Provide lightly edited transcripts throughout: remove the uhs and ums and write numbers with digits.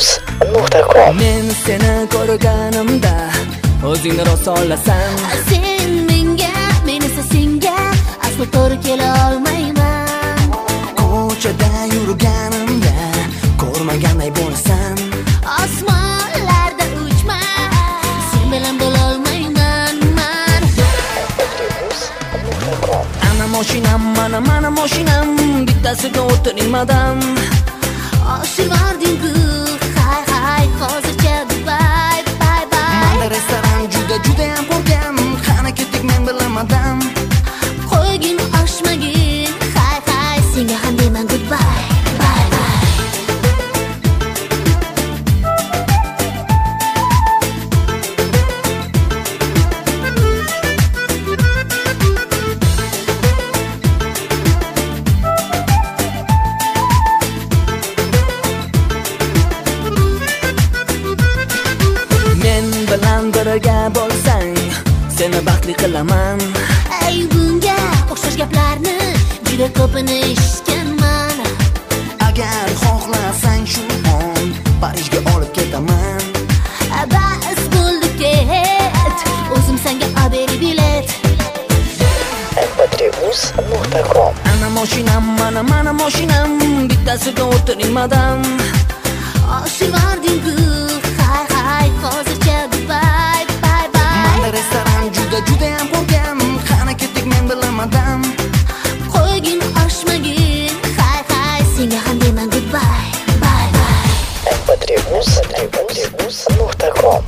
mp3.uz.com. Men seni ko'rganimda o'zingni rostolasan. Sen menga, men esa senga aslo to'g'ri kela olmayman. Ko'chada yurganimda ko'rmaganday bo'lasan. Osmonlarda uchma, sen bilan bo'la olmayman men. mp3.uz.com. Ana mashinam bittasiga o'tirmadan. Oshirvarding-ku, hay hozircha bye bye. Manda restoran juda ham ko'rgam, qani ketdik men bilmadim. Qo'ygin oshmagin, hay senga ham deyman goodbye. Bilan birga bo'lsang, seni baxtli qilaman. Ey bunga o'xshash gaplarni juda ko'pini eshitganman. Agar xohlasang shu on Parijga olib ketaman. Bas bo'ldi ket, o'zim senga olib bilet. mp3.uz.com. Ana mashinam bittasiga o'tirmadan. Oshirvarding-ku, hay hozircha bye bye. Manda restoran juda ham ko'rgam, qani ketdik men bilmadim. Qo'ygin oshmagin, hay senga ham deyman goodbye. mp3.uz.com.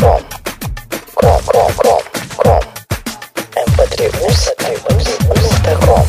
mp3.uz.com.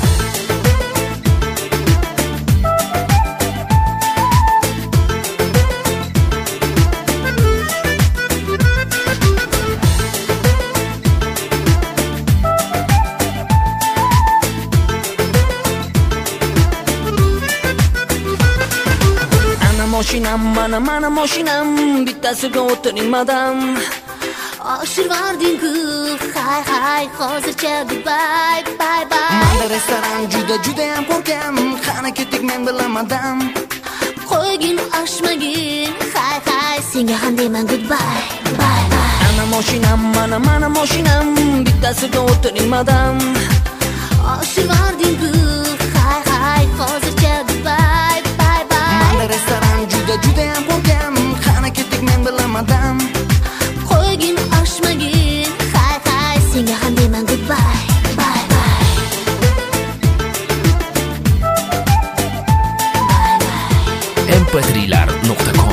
Mashinam bittasiga o'tirmadan. Oshirvarding-ku, hay hozircha bye bye. Manda restoran juda ham ko'rgam, qani ketdik men bilmadim. Qo'ygin oshmagin, hay senga ham deyman goodbye. Ana mashinam bittasiga o'tirmadan. Oshirvarding-ku, hay hozircha bye bye. Manda restoran juda ham ko'rgam, qani ketdik men bilmadim. Qo'ygin oshmagin, hay senga ham deyman goodbye. mp3lar.com